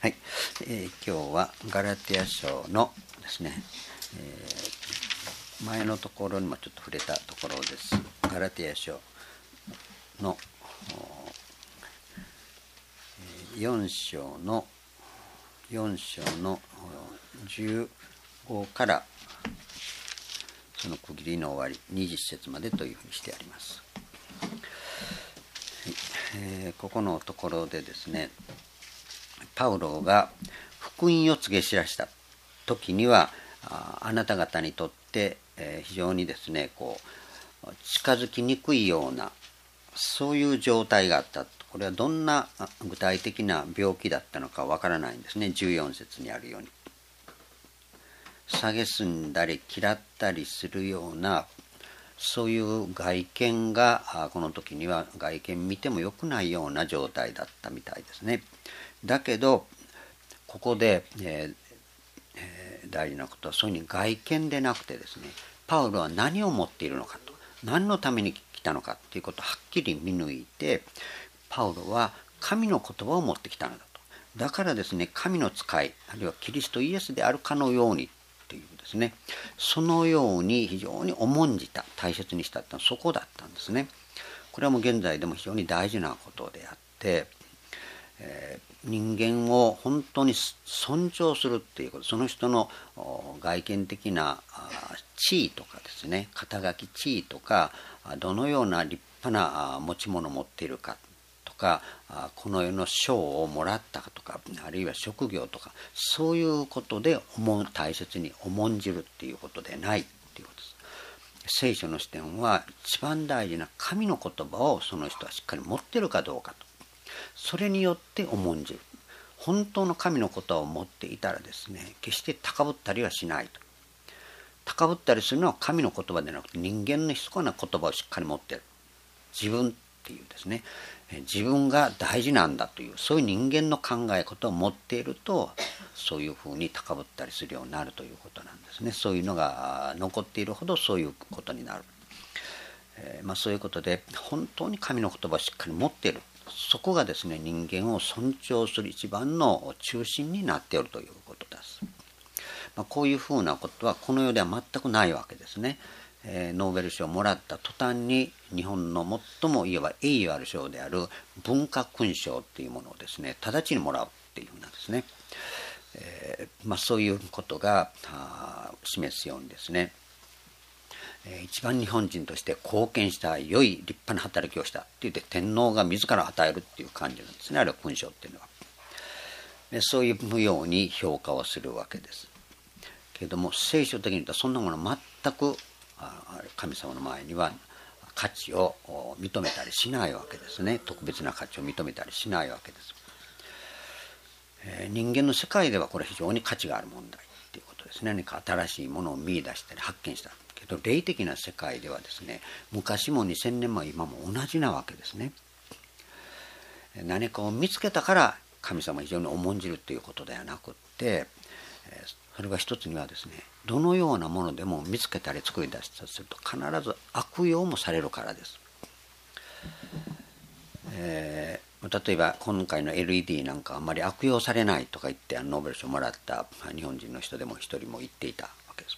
はい、今日はガラテヤ書のですね、前のところにもちょっと触れたところです。ガラテヤ書の4章の15からその区切りの終わり20節までというふうにしてあります。はい、ここのところでですね、パウロが福音を告げ知らした時にはあなた方にとって非常にですね近づきにくいようなそういう状態があった。これはどんな具体的な病気だったのかわからないんですね。14節にあるように蔑んだり嫌ったりするようなそういう外見がこの時には外見見ても良くないような状態だったみたいですね。だけどここで、大事なことはそういうふうに外見でなくてですね、パウロは何を持っているのかと、何のために来たのかということをはっきり見抜いて、パウロは神の言葉を持ってきたのだと。だからですね、神の使いあるいはキリストイエスであるかのようにというですね、そのように非常に重んじた、大切にしたってのはそこだったんですね。これはもう現在でも非常に大事なことであって、人間を本当に尊重するっていうこと、その人の外見的な地位とかですね、肩書き地位とかどのような立派な持ち物を持っているかとか、この世の賞をもらったかとか、あるいは職業とか、そういうことで大切に重んじるっていうことでないっていうことです。聖書の視点は一番大事な神の言葉をその人はしっかり持っているかどうかと、それによって重んじる。本当の神の言葉を持っていたらですね、決して高ぶったりはしないと。高ぶったりするのは神の言葉でなくて人間の密かな言葉をしっかり持っている。自分っていうですね、自分が大事なんだというそういう人間の考えことを持っていると、そういうふうに高ぶったりするようになるということなんですね。そういうのが残っているほどそういうことになる。そういうことで本当に神の言葉をしっかり持っている、そこがですね、人間を尊重する一番の中心になっているということです。こういうふうなことはこの世では全くないわけですね。ノーベル賞をもらった途端に日本の最もいわば栄誉ある賞である文化勲章っていうものをですね、直ちにもらうっていうふうなんですね。そういうことが示すようにですね、一番日本人として貢献した良い立派な働きをしたって言って天皇が自ら与えるっていう感じなんですね、あれは勲章っていうのは。そういうように評価をするわけです。けれども聖書的に言うとそんなもの全く神様の前には価値を認めたりしないわけですね。特別な価値を認めたりしないわけです。人間の世界ではこれ非常に価値がある問題っていうことですね。何か新しいものを見出したり発見したけど、霊的な世界ではですね、昔も2000年も今も同じなわけですね。何かを見つけたから神様を非常に重んじるということではなくって、それが一つにはですね、どのようなものでも見つけたり作り出したりすると必ず悪用もされるからです。例えば今回の LED なんかあんまり悪用されないとか言ってノーベル賞をもらった日本人の人でも一人も言っていたわけです。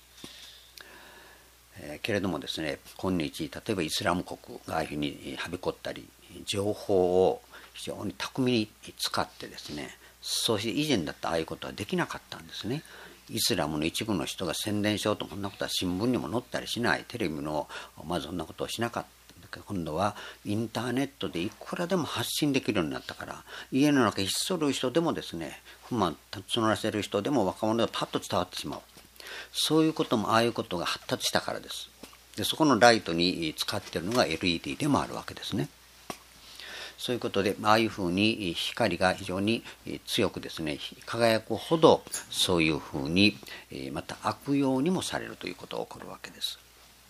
けれどもですね、今日例えばイスラム国がああいうふうにはびこったり情報を非常に巧みに使ってですね、そして以前だったああいうことはできなかったんですね。イスラムの一部の人が宣伝しようとこんなことは新聞にも載ったりしない、テレビのまずそんなことをしなかった。今度はインターネットでいくらでも発信できるようになったから、家の中にひっそる人でもですね、不満募らせる人でも若者でパッと伝わってしまう。そういうこともああいうことが発達したからです。でそこのライトに使っているのが LED でもあるわけですね。そういうことでああいうふうに光が非常に強くですね輝くほど、そういうふうにまた悪用にもされるということが起こるわけです。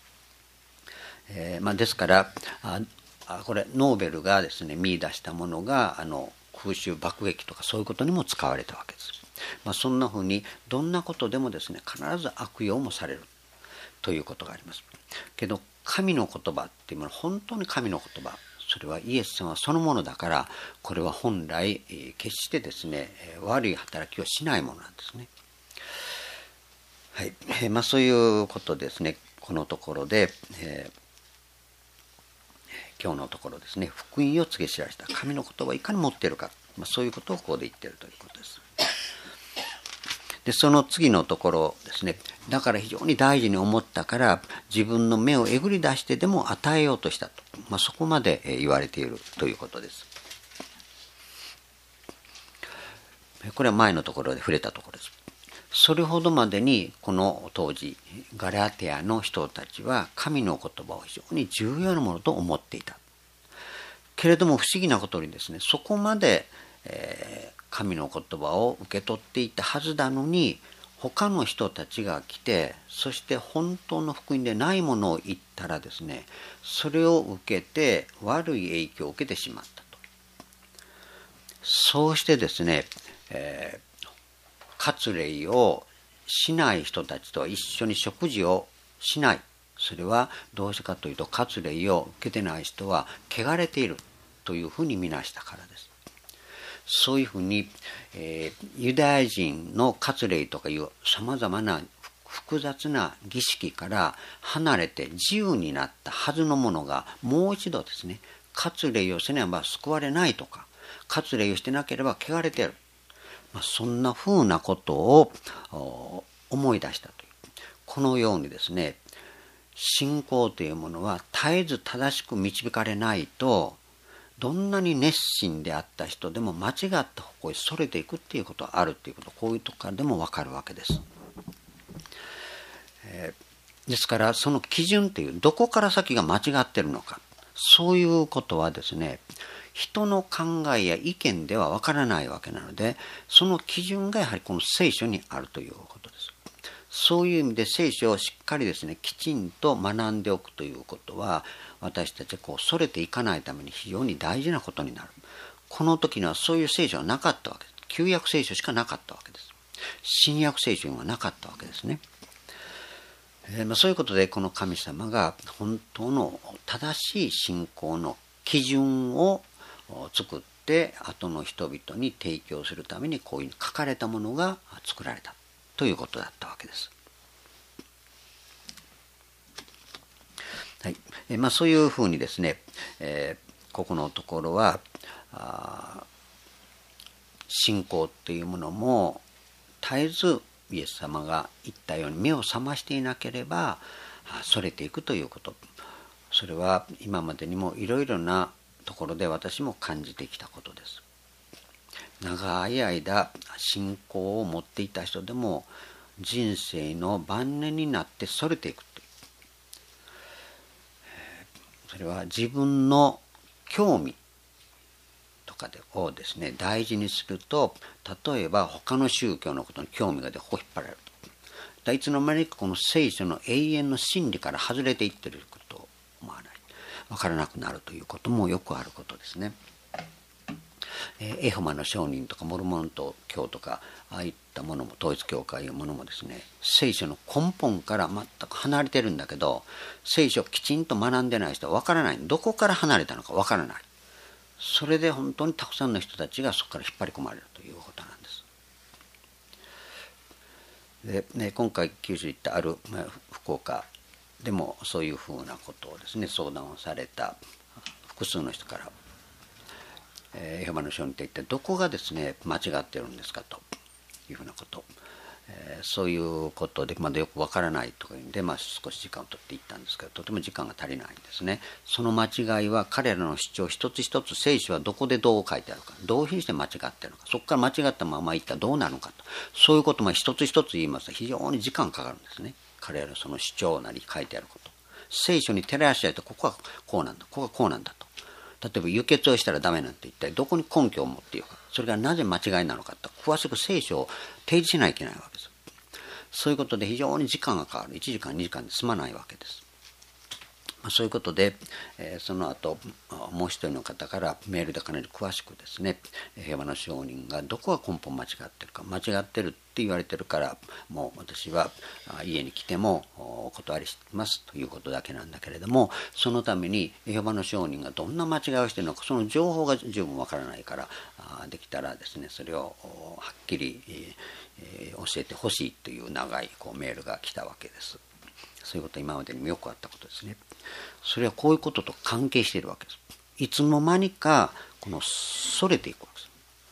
ですからこれノーベルがですね見出したものが空襲爆撃とかそういうことにも使われたわけです。そんなふうにどんなことでもですね必ず悪用もされるということがあります。けど神の言葉っていうものは本当に神の言葉、 それはイエス様そのものだから、これは本来決してですね悪い働きをしないものなんですね。はい、そういうことですね。このところで、今日のところですね、福音を告げ知らした神の言葉をいかに持っているか、そういうことをここで言っているということです。でその次のところですね、だから非常に大事に思ったから自分の目をえぐり出してでも与えようとしたと、そこまで言われているということです。これは前のところで触れたところです。それほどまでにこの当時ガラテヤの人たちは神の言葉を非常に重要なものと思っていたけれども、不思議なことにですね、そこまで、神の言葉を受け取っていたはずなのに、他の人たちが来て、そして本当の福音でないものを言ったらですね、それを受けて悪い影響を受けてしまったと。そうしてですね、割礼をしない人たちと一緒に食事をしない。それはどうしてかというと、割礼を受けてない人は汚れているというふうに見なしたからです。そういうふうに、ユダヤ人の割礼とかいうさまざまな複雑な儀式から離れて自由になったはずのものが、もう一度ですね、割礼をせねば救われないとか、割礼をしてなければ汚れている、そんなふうなことを思い出したという。このようにですね、信仰というものは絶えず正しく導かれないと、どんなに熱心であった人でも間違った方向へそれていくっていうことがあるっていうこと、こういうとこからでも分かるわけです。ですからその基準という、どこから先が間違っているのか、そういうことはですね、人の考えや意見では分からないわけなので、その基準がやはりこの聖書にあるということです。そういう意味で聖書をしっかりですね、きちんと学んでおくということは、私たちはそれていかないために非常に大事なことになる。この時にはそういう聖書はなかったわけです。旧約聖書しかなかったわけです。新約聖書にはなかったわけですね。そういうことで、この神様が本当の正しい信仰の基準を作って後の人々に提供するために、こういう書かれたものが作られたということだったわけです。はい、そういうふうにですね、ここのところは信仰というものも絶えずイエス様が言ったように目を覚ましていなければそれていくということ、それは今までにもいろいろなところで私も感じてきたことです。長い間信仰を持っていた人でも人生の晩年になってそれていくという、それは自分の興味とかをですね大事にすると、例えば他の宗教のことに興味が出てここ引っ張られると、いつの間にかこの聖書の永遠の真理から外れていっていることを思わない、分からなくなるということもよくあることですね。エホバの証人とかモルモン教とかああいったものも、統一教会いうものもですね、聖書の根本から全く離れてるんだけど、聖書をきちんと学んでない人は分からない、どこから離れたのか分からない。それで本当にたくさんの人たちがそこから引っ張り込まれるということなんです。で、今回九州行ったある福岡でもそういうふうなことをですね相談をされた複数の人から、エホバの証人って一体どこがですね間違ってるんですかというふうなこと、そういうことでまだよくわからないとかいうんで、少し時間を取っていったんですけど、とても時間が足りないんですね。その間違いは彼らの主張一つ一つ、聖書はどこでどう書いてあるか、どういうふうにして間違ってるのか、そこから間違ったままいったらどうなるのかと、そういうことも一つ一つ言いますと非常に時間かかるんですね。彼らのその主張なり書いてあること、聖書に照らし合えて、ここはこうなんだ、ここはこうなんだと。例えば輸血をしたらダメなんて一体どこに根拠を持っているか、それがなぜ間違いなのかと詳しく聖書を提示しないといけないわけです。そういうことで非常に時間がかかる。1時間2時間で済まないわけです。 そういうことで、その後もう一人の方からメールでかなり詳しくですね、平和の証人がどこが根本間違ってるか、間違ってるって言われてるからもう私は家に来てもお断りしますということだけなんだけれども、そのために平和の証人がどんな間違いをしているのか、その情報が十分わからないから、できたらですねそれをはっきり教えてほしいという長いメールが来たわけです。そういうことは今までにもよくあったことですね。それはこういうことと関係しているわけです。いつの間にかそれていくわけです。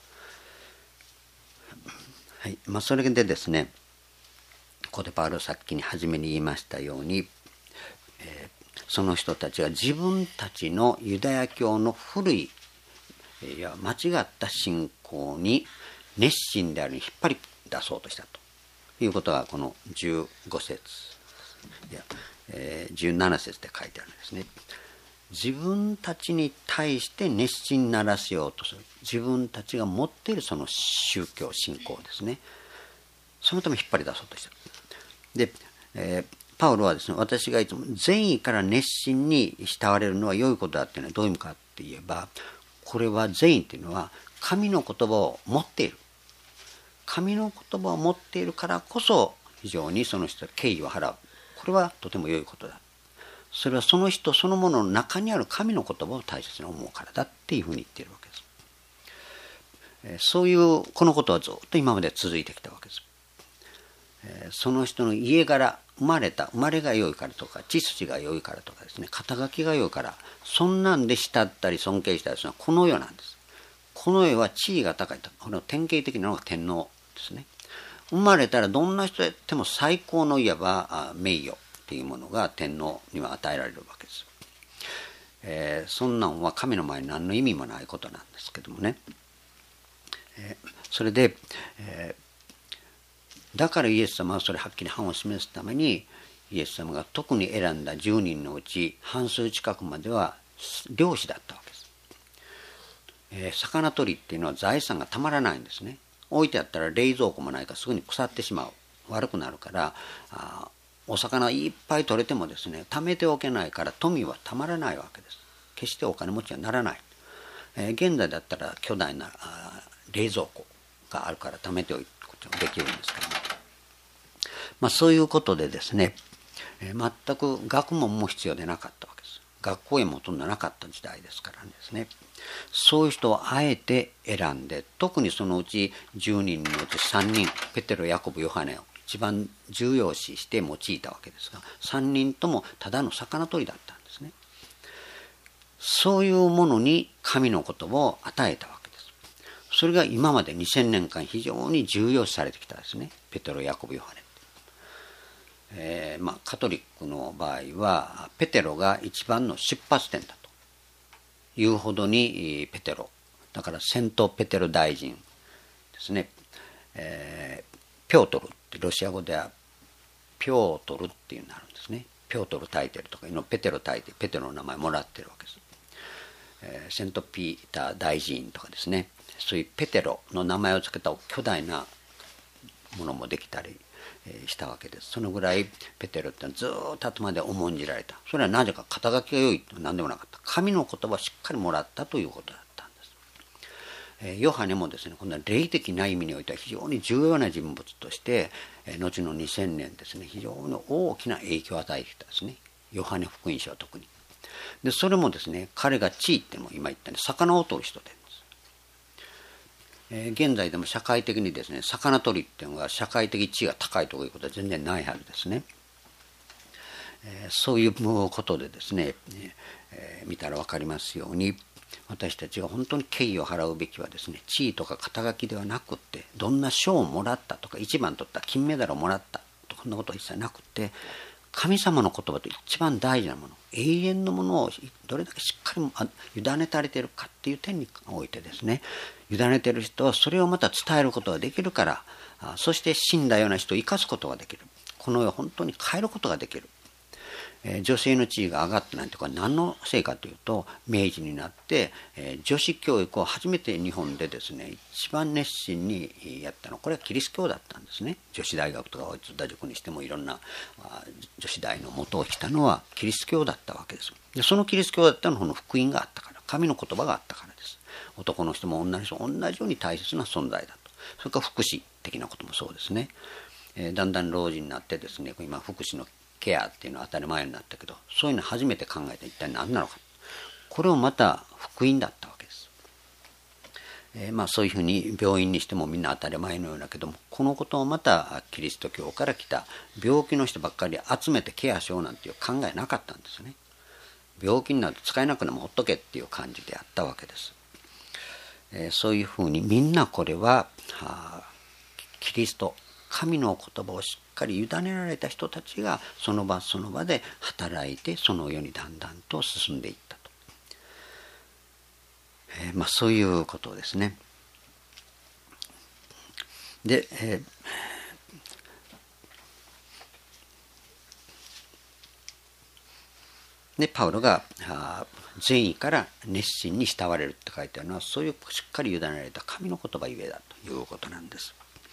はい、それでですね、ここでパウロさっきに初めに言いましたように、その人たちが自分たちのユダヤ教の古い間違った信仰に熱心であるに引っ張り出そうとしたということがこの15節17節で書いてあるんですね。自分たちに対して熱心にならせようとする、自分たちが持っているその宗教信仰ですね、そのため引っ張り出そうとした。で、パウロはですね、私がいつも善意から熱心に慕われるのは良いことだっていうのはどういう意味かって言えば、これは善意っていうのは神の言葉を持っている、神の言葉を持っているからこそ非常にその人は敬意を払う、これはとても良いことだ。それはその人そのものの中にある神の言葉を大切に思うからだっていうふうに言っているわけです。そういうこのことはずっと今まで続いてきたわけです。その人の家柄、生まれが良いからとか血筋が良いからとかですね、肩書きが良いから、そんなんで慕ったり尊敬したりするのはこの世なんです。この世は地位が高いと、この典型的なのが天皇ですね。生まれたらどんな人やっても最高のいわば名誉っていうものが天皇には与えられるわけです。そんなんは神の前に何の意味もないことなんですけどもね。それで、だからイエス様はそれはっきり範を示すために、イエス様が特に選んだ10人のうち半数近くまでは漁師だったわけです。魚取りっていうのは財産がたまらないんですね。置いてあったら冷蔵庫もないからすぐに腐ってしまう、悪くなるから、お魚いっぱい取れてもですね、貯めておけないから富はたまらないわけです。決してお金持ちにはならない。現在だったら巨大な冷蔵庫があるから貯めておくことができるんですけども、そういうことでですね、全く学問も必要でなかったわけです。学校へもほとんどなかった時代ですからですね、そういう人をあえて選んで、特にそのうち10人のうち3人、ペテロ、ヤコブ、ヨハネを一番重要視して用いたわけですが、3人ともただの魚取りだったんですね。そういうものに神の言葉を与えたわけです。それが今まで2000年間非常に重要視されてきたですね、ペテロ、ヤコブ、ヨハネ。カトリックの場合はペテロが一番の出発点だというほどに、ペテロだからセントペテロ大臣ですね、ピョートルってロシア語ではピョートルっていうのがあるんですね。ピョートル大帝とかペテロ大帝、ペテロの名前もらってるわけです。セントピーター大臣とかですね、そういうペテロの名前を付けた巨大なものもできたりしたわけです。そのぐらいペテロってずっと後まで重んじられた。それはなぜか肩書きが良いと何でもなかった。神の言葉をしっかりもらったということだったんです。ヨハネもですね、こんな霊的な意味においては非常に重要な人物として、後の2000年ですね、非常に大きな影響を与えてきたですね。ヨハネ福音書は特に。で、それもですね、彼が地位っても今言ったように魚を取る人で、現在でも社会的にですね、魚取りっていうのが社会的地位が高いということは全然ないはずですね。そういうことでですね、見たら分かりますように、私たちが本当に敬意を払うべきはですね、地位とか肩書きではなくって、どんな賞をもらったとか一番取った金メダルをもらったとかそんなことは一切なくって、神様の言葉と一番大事なもの、永遠のものをどれだけしっかり委ねられているかっていう点においてですね、委ねている人はそれをまた伝えることができるから、そして死んだような人を生かすことができる。この世を本当に変えることができる。 女性の地位が上がったなんてこれ何のせいかというと、明治になって、女子教育を初めて日本でですね一番熱心にやったのはこれはキリスト教だったんですね。女子大学とか大津田塾にしてもいろんな女子大の元を来たのはキリスト教だったわけです。でそのキリスト教だったのはこの福音があったから、神の言葉があったからです。男の人も女の人も同じように大切な存在だと。それから福祉的なこともそうですね。だんだん老人になってですね、今福祉のケアっていうのは当たり前になったけど、そういうの初めて考えて一体何なのか、これをまた福音だったわけです。そういうふうに病院にしてもみんな当たり前のようだけども、このことをまたキリスト教から来た病気の人ばっかり集めてケアしようなんていう考えなかったんですね。病気になると使えなくてもほっとけっていう感じであったわけです。そういうふうにみんなこれはキリスト、神の言葉をしっかり委ねられた人たちがその場その場で働いて、その世にだんだんと進んでいったと、そういうことですね。で、パウロが善意から熱心に慕われるって書いてあるのは、そういうしっかり委ねられた神の言葉ゆえだということなんです。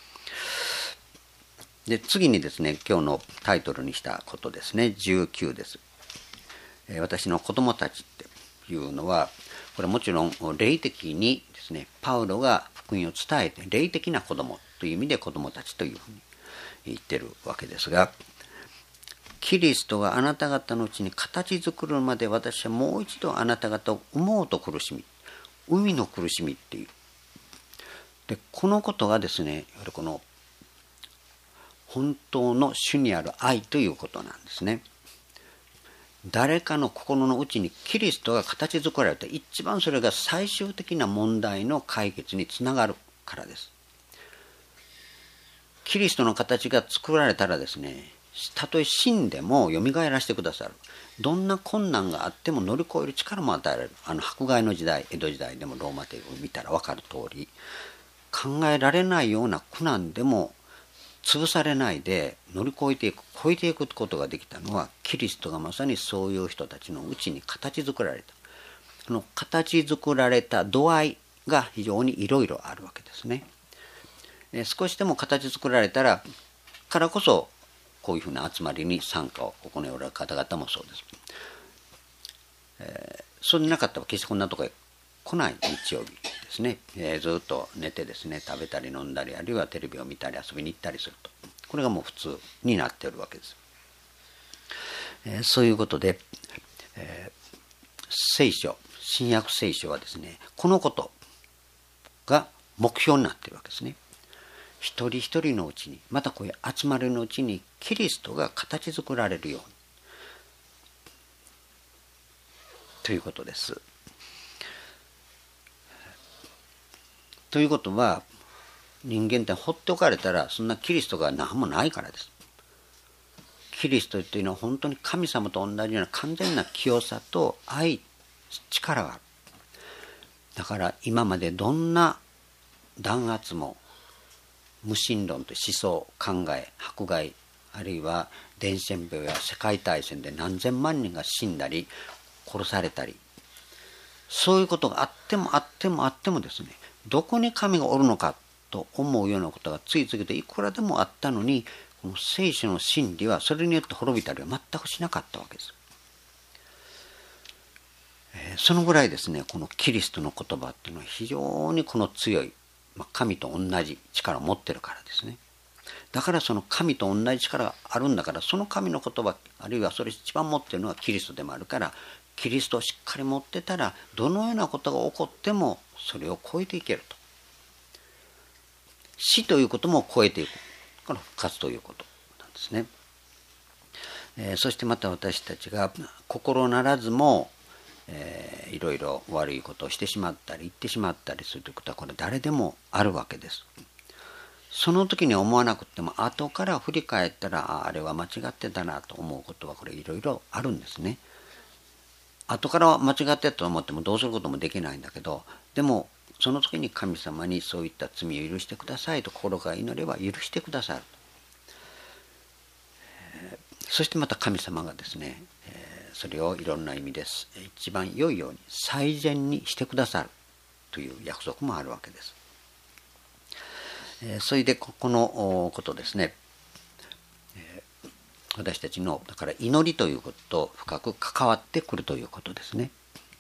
で次にですね、今日のタイトルにしたことですね、19です。私の子供たちっていうのは、これもちろん霊的にですね、パウロが福音を伝えて霊的な子供という意味で子供たちというふうに言ってるわけですが、キリストがあなた方のうちに形作るまで私はもう一度あなた方を思うと苦しみ、海の苦しみっていう。でこのことがですね、やはりこの本当の主にある愛ということなんですね。誰かの心の内にキリストが形作られた、一番それが最終的な問題の解決につながるからです。キリストの形が作られたらですね、たとえ死んでもよみがえらせてくださる。どんな困難があっても乗り越える力も与えられる。迫害の時代、江戸時代でもローマ帝国を見たら分かる通り、考えられないような苦難でも潰されないで乗り越えていく、超えていくことができたのは、キリストがまさにそういう人たちのうちに形作られた。その形作られた度合いが非常にいろいろあるわけですね。少しでも形作られたらからこそ、こういうふうな集まりに参加を行う方々もそうです。そうでなかったら決してこんなとこへ来ない日曜日ですね。ずっと寝てですね、食べたり飲んだり、あるいはテレビを見たり遊びに行ったりすると、これがもう普通になっているわけです。そういうことで、聖書、新約聖書はですね、このことが目標になっているわけですね。一人一人のうちに、またこういう集まりのうちにキリストが形作られるようにということです。ということは、人間って放っておかれたらそんなキリストが何もないからです。キリストというのは本当に神様と同じような完全な清さと愛、力がある。だから今までどんな弾圧も無神論と思想、考え、迫害、あるいは伝染病や世界大戦で何千万人が死んだり殺されたり、そういうことがあってもあってもあってもですね、どこに神がおるのかと思うようなことが次々といくらでもあったのに、この聖書の真理はそれによって滅びたりは全くしなかったわけです。そのぐらいですね、このキリストの言葉っていうのは非常にこの強い、神と同じ力を持ってるからですね。だからその神と同じ力があるんだから、その神の言葉、あるいはそれ一番持ってるのはキリストでもあるから、キリストをしっかり持ってたら、どのようなことが起こってもそれを超えていけると。死ということも超えていく。この復活ということなんですね。そしてまた私たちが心ならずも、いろいろ悪いことをしてしまったり言ってしまったりするということは、これ誰でもあるわけです。その時に思わなくても後から振り返ったら、あれは間違ってたなと思うことはこれいろいろあるんですね。後から間違ってたと思ってもどうすることもできないんだけど、でもその時に神様にそういった罪を許してくださいと心から祈れば許してくださる。 そしてまた神様がですね、それをいろんな意味です一番良いように最善にしてくださるという約束もあるわけです。それでこのことですね、私たちのだから祈りということと深く関わってくるということですね。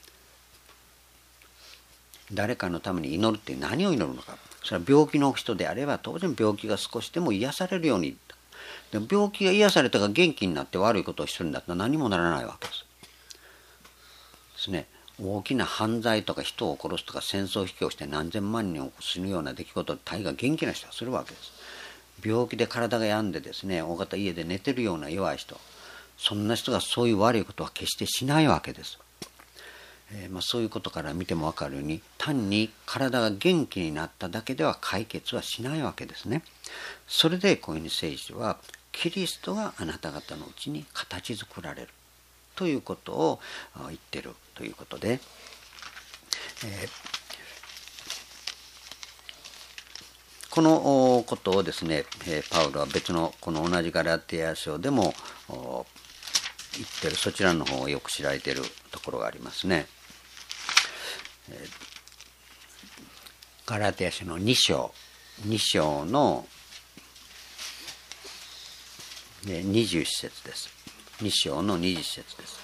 誰かのために祈るって何を祈るのか。それは病気の人であれば当然病気が少しでも癒されるように。でも病気が癒されたが元気になって悪いことをしてるんだったら何もならないわけです。ですね。大きな犯罪とか人を殺すとか戦争引きをして何千万人を死ぬような出来事を大概元気な人はするわけです。病気で体が病んでですね、大方家で寝てるような弱い人、そんな人がそういう悪いことは決してしないわけです。そういうことから見ても分かるように単に体が元気になっただけでは解決はしないわけですね。それでこういうふうに聖書はキリストがあなた方のうちに形作られるということを言っているということで、このことをですね、パウロは別のこの同じガラテヤ書でも言ってる、そちらの方をよく知られているところがありますね。ガラテヤ書の2章の20節です。2章の20節です。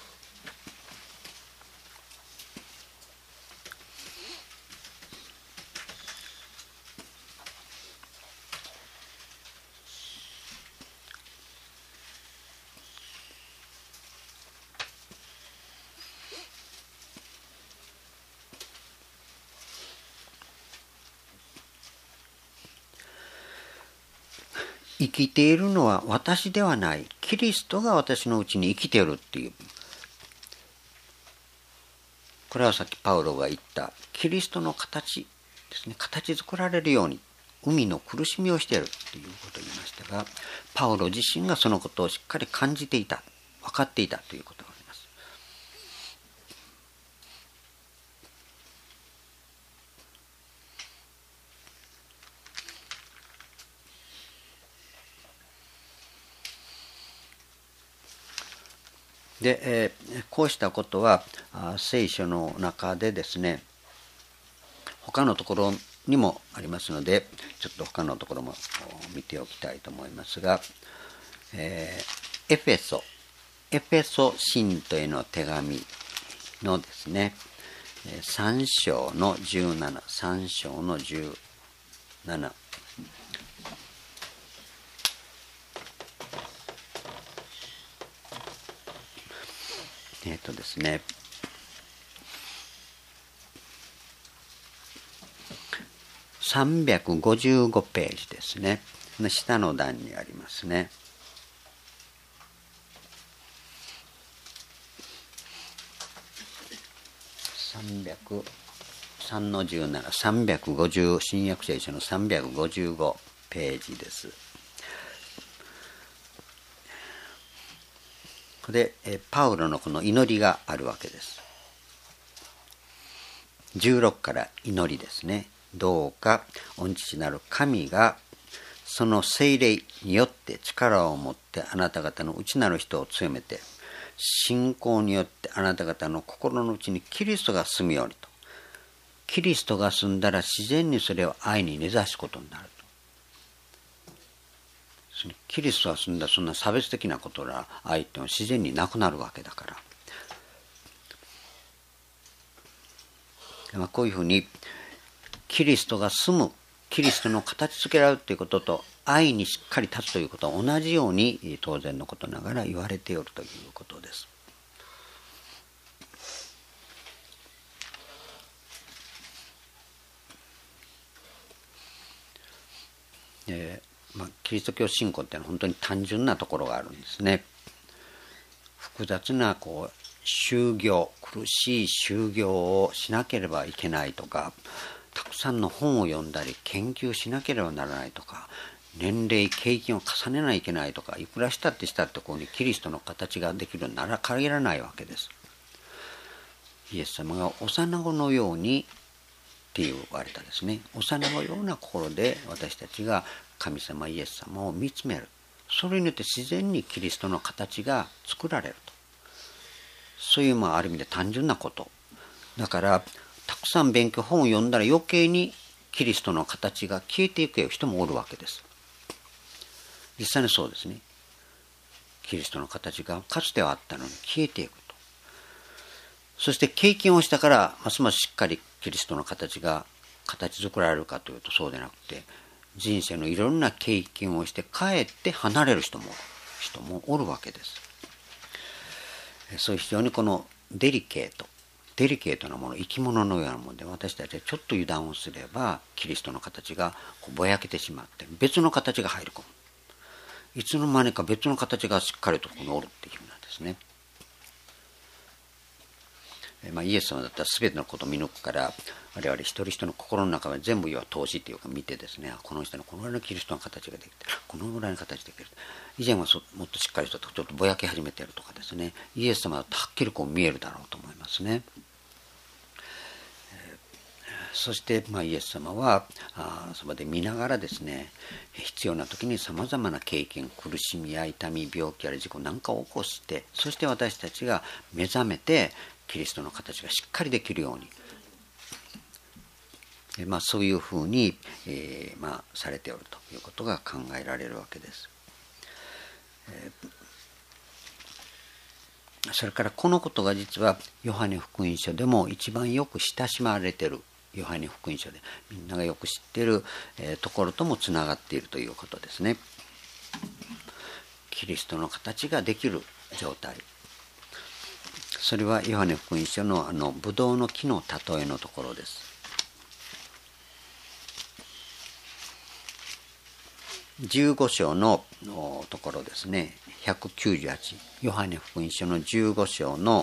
生きているのは私ではない、キリストが私のうちに生きているっていう、これはさっきパウロが言ったキリストの形ですね、形作られるように海の苦しみをしているということを言いましたが、パウロ自身がそのことをしっかり感じていた、分かっていたということがあります。で、こうしたことは聖書の中でですね、他のところにもありますので、ちょっと他のところも見ておきたいと思いますが、エフェソ信徒への手紙のですね、3章の17、3章の17。ですね、355ページですね。下の段にありますね。3の17、350、新約聖書の355ページです。で、パウロのこの祈りがあるわけです。16から祈りですね。どうか御父なる神がその聖霊によって力を持ってあなた方の内なる人を強めて、信仰によってあなた方の心の内にキリストが住むようにと。キリストが住んだら自然にそれを愛に根ざすことになると。キリストが住んだそんな差別的なことが愛っていうのは自然になくなるわけだから、こういうふうにキリストが住む、キリストの形付けられるということと愛にしっかり立つということは同じように当然のことながら言われているということです。キリスト教信仰っていうのは本当に単純なところがあるんですね。複雑な修行、苦しい修行をしなければいけないとか、たくさんの本を読んだり研究しなければならないとか、年齢経験を重ねないといけないとか、いくらしたってここにキリストの形ができるなら限らないわけです。イエス様が幼子のようにって言われたですね。幼子のような心で私たちが神様イエス様を見つめる。 それによって自然にキリストの形が作られると。そういうある意味で単純なこと。だからたくさん本を読んだら余計にキリストの形が消えていく人もおるわけです。実際にそうですね。キリストの形がかつてはあったのに消えていくと。そして経験をしたからますますしっかりキリストの形が形作られるかというとそうでなくて、人生のいろんな経験をしてかえって離れる人もおるわけです。そういう非常にこのデリケートなもの、生き物のようなもので、私たちはちょっと油断をすればキリストの形がぼやけてしまって別の形が入り込む。いつの間にか別の形がしっかりとここにおるっていうなんですね。イエス様だったら全てのことを見抜くから、我々一人一人の心の中は全部通しっていうか見てですね、この人のこのぐらいのキリストの形ができてる、このぐらいの形できる。以前はもっとしっかりとちょっとぼやけ始めているとかですね、イエス様だとはっきり見えるだろうと思いますね。そしてイエス様はそばで見ながらですね、必要な時にさまざまな経験、苦しみや痛み、病気や事故なんかを起こして、そして私たちが目覚めてキリストの形がしっかりできるように、そういうふうに、されておるということが考えられるわけです。それからこのことが実はヨハネ福音書でも一番よく親しまれている、ヨハネ福音書でみんながよく知っている、ところともつながっているということですね。キリストの形ができる状態、それはヨハネ福音書のブドウの木の例えのところです。15章のところですね、198、ヨハネ福音書の15章の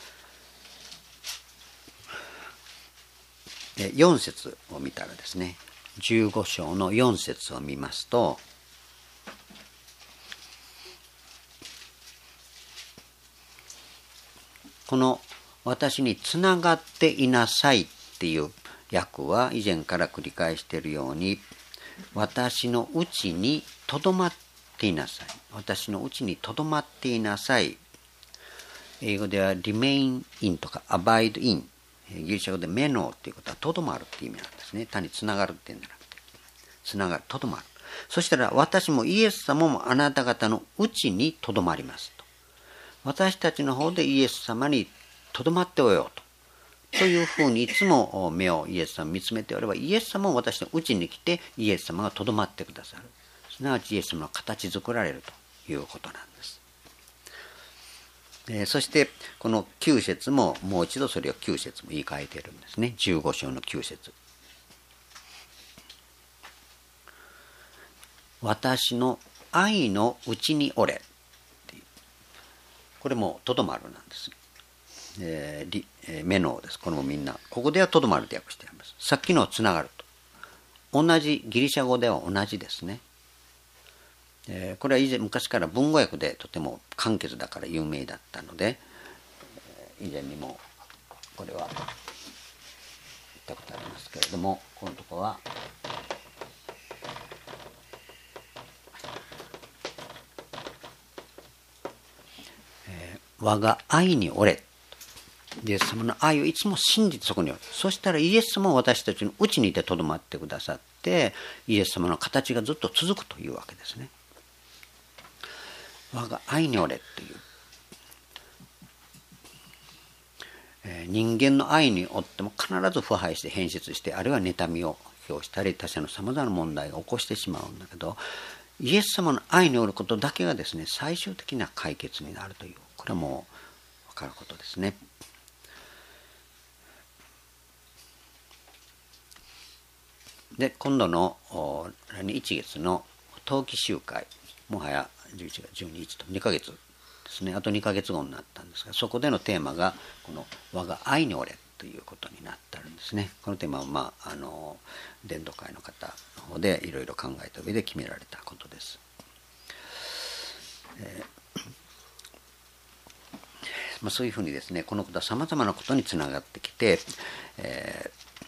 4節を見たらですね、15章の4節を見ますと、この私につながっていなさいっていう訳は以前から繰り返しているように、私のうちにとどまっていなさい、私のうちにとどまっていなさい。英語では remain in とか abide in、ギリシャ語でメノーっていうことはとどまるっていう意味なんですね。単につながるっていうんじゃなくて、つながる、とどまる。そしたら私もイエス様もあなた方のうちにとどまりますと。私たちの方でイエス様にとどまっておようというふうにいつも目をイエス様見つめておれば、イエス様も私のうちに来てイエス様がとどまってくださる。すなわちイエス様の形作られるということなんです。そしてこの9節ももう一度それを9節も言い換えているんですね。15章の9節。私の愛のうちにおれっていう、これもとどまるなんです。メノーです。これもみんなここではとどまると訳してあります。さっきのつながると同じ、ギリシャ語では同じですね。これは昔から文語訳でとても簡潔だから有名だったので、以前にもこれは言ったことありますけれども、このところは我が愛におれ、イエス様の愛をいつも信じてそこにおる。そしたらイエス様は私たちのうちにいてとどまってくださって、イエス様の形がずっと続くというわけですね。我が愛におれという、人間の愛におっても必ず腐敗して変質して、あるいは妬みを表したり他者のさまざまな問題を起こしてしまうんだけど、イエス様の愛におることだけがですね、最終的な解決になるという、これはもう分かることですね。で今度の来年1月の冬季集会、もはや11月12日と2ヶ月ですね、あと2ヶ月後になったんですが、そこでのテーマがこの我が愛におれということになってるんですね。このテーマは伝道会の方の方でいろいろ考えた上で決められたことです。そういうふうにですね、このことはさまざまなことにつながってきて、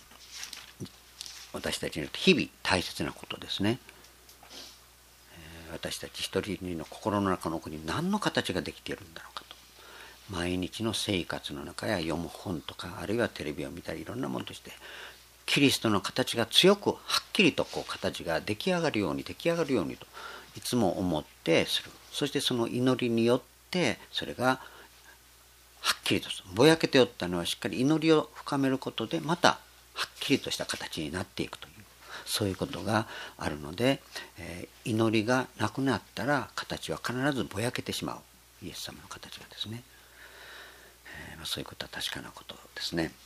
私たちにとって日々大切なことですね。 私たち一人一人の心の中の奥に何の形ができているんだろうかと。毎日の生活の中や読む本とか、あるいはテレビを見たりいろんなものとして、キリストの形が強くはっきりと形が出来上がるようにといつも思ってする。そしてその祈りによってそれがはっきりとぼやけておったのはしっかり祈りを深めることでまたはっきりとした形になっていくという、そういうことがあるので、祈りがなくなったら形は必ずぼやけてしまう。イエス様の形がですね、そういうことは確かなことですね。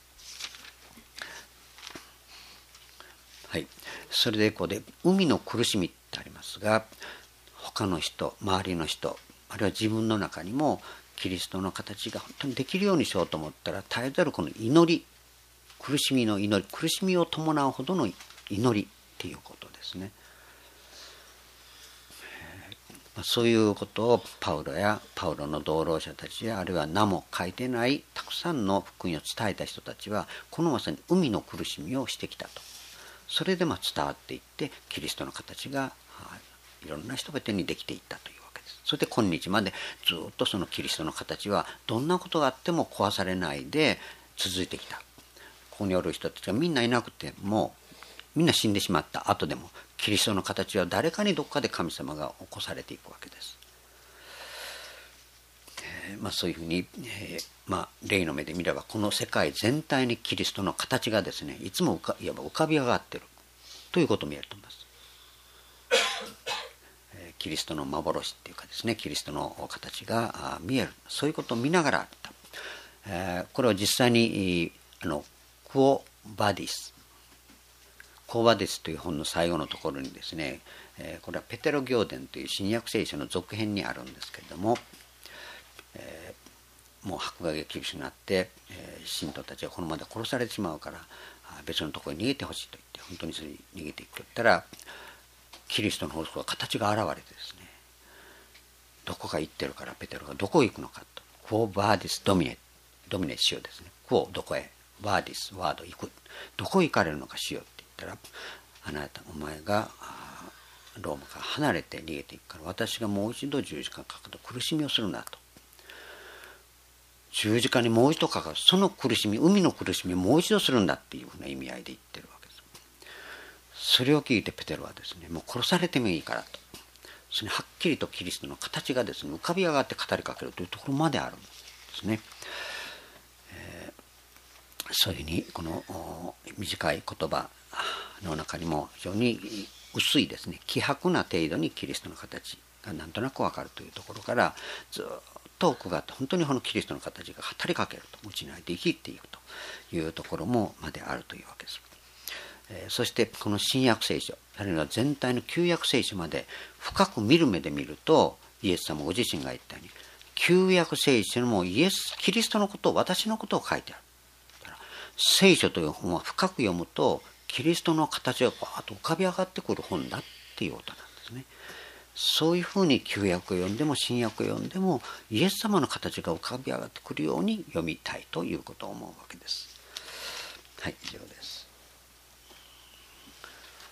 はい、それでここで海の苦しみってありますが、他の人、周りの人、あるいは自分の中にもキリストの形が本当にできるようにしようと思ったら、絶えざるこの祈り、苦しみの祈り、苦しみを伴うほどの祈りっていうことですね。そういうことをパウロの同労者たちや、あるいは名も書いてないたくさんの福音を伝えた人たちは、このまさに海の苦しみをしてきたと。それで伝わっていって、キリストの形がいろんな人々にできていったというわけです。それで今日までずっとそのキリストの形はどんなことがあっても壊されないで続いてきた。ここにおる人たちがみんないなくても、みんな死んでしまった後でも、キリストの形は誰かにどこかで神様が起こされていくわけです。そういうふうに、霊の目で見ればこの世界全体にキリストの形がですね、いつもいわば浮かび上がっているということも言えると思います。キリストの幻っていうかですね、キリストの形が見える、そういうことを見ながらあった。これは実際にクオ・バディスという本の最後のところにですね、これはペテロ行伝という新約聖書の続編にあるんですけれども、もう迫害が厳しくなって、信徒たちがこのままで殺されてしまうから別のところに逃げてほしいと言って、本当にそれに逃げていくと言ったら、キリストの法則は形が現れてですね、どこが行ってるからペテロがどこへ行くのかと。クオ・バーディス・ドミネしようですね。クオ、どこへ、バーディス、ワード、行く、どこへ行かれるのかしようって言ったら、お前がローマから離れて逃げていくから、私がもう一度十字架にかかる苦しみをするなと。十字架にもう一度かかる、その苦しみ、海の苦しみをもう一度するんだっていうふうな意味合いで言ってるわけです。それを聞いてペテロはですね、もう殺されてもいいからと、それはっきりとキリストの形がですね、浮かび上がって語りかけるというところまであるんですね。そういうふうにこの短い言葉の中にも非常に薄いですね、希薄な程度にキリストの形がなんとなく分かるというところから、ずっと奥があって本当にこのキリストの形が語りかけると、内に入って生きていくというところもまであるというわけです。そしてこの新約聖書、あるいは全体の旧約聖書まで深く見る目で見ると、イエス様ご自身が言ったように、旧約聖書にもキリストのことを、私のことを書いてある。聖書という本は深く読むと、キリストの形がバーッと浮かび上がってくる本だっていうことなんですね。そういうふうに旧約を読んでも新約を読んでも、イエス様の形が浮かび上がってくるように読みたいということを思うわけです。はい、以上です。